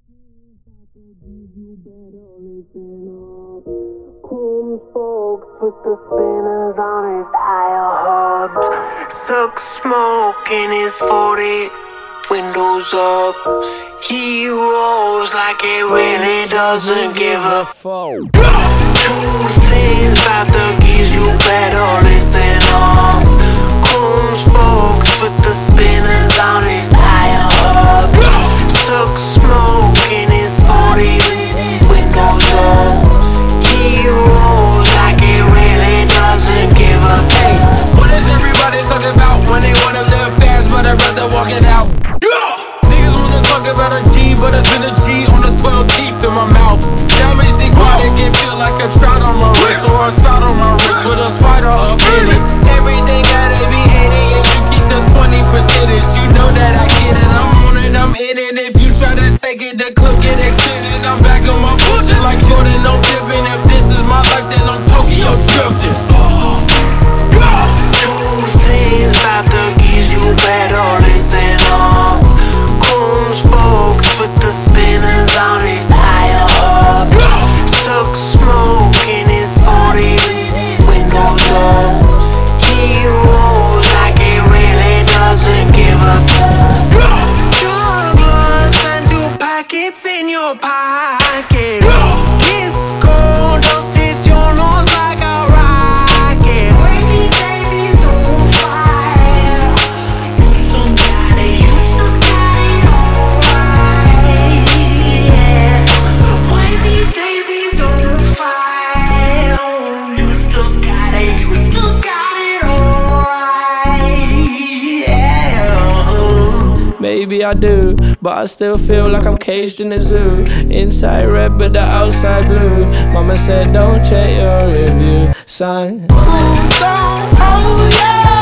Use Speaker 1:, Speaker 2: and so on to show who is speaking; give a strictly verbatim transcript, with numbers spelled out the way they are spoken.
Speaker 1: You better listen up. Cool folks with the spinners on his tire hubs. Suck smoke in his forty, windows up. He rolls like he really doesn't give a fuck. Two things about the geese, you better listen up. Cool folks with the spinners on his tire hubs. Suck smoke in his forty, windows up. He rolls like he really doesn't give a
Speaker 2: Hey, what is everybody talking about when they wanna live fast, but I'd rather walk it out? Niggas wanna talk about a G, but I spend a G on the twelve teeth in my mouth. Diamonds equal, it can feel like a trout on my wrist, or a spout on my wrist with a spider up in it. Everything gotta be eighty, and you keep the twenty percentage. You know that I get it, I'm on it, I'm in it. If you try to take it, the clip get extended. I'm back on my bullshit like Jordan, no dipping. If this is my life, then I'm Tokyo drifting.
Speaker 1: Two things about the geese, you better listen up. Coons folks with the spinners on his tire hub. Suck smoke in his forty, windows up. He rolls like he really doesn't give a fuck. Jugglers and two packets in your pocket. Kiss gold dust hits your nose like a rocket. Wavy baby's on fire. You still got it, you still got it alright. Yeah. Wavy baby's on fire. You still got it, you still got it alright. Yeah.
Speaker 3: Maybe I do, but I still feel like I'm caged in a zoo. Inside red, but the outside blue. Mama said, don't check your review, son. Don't hold ya.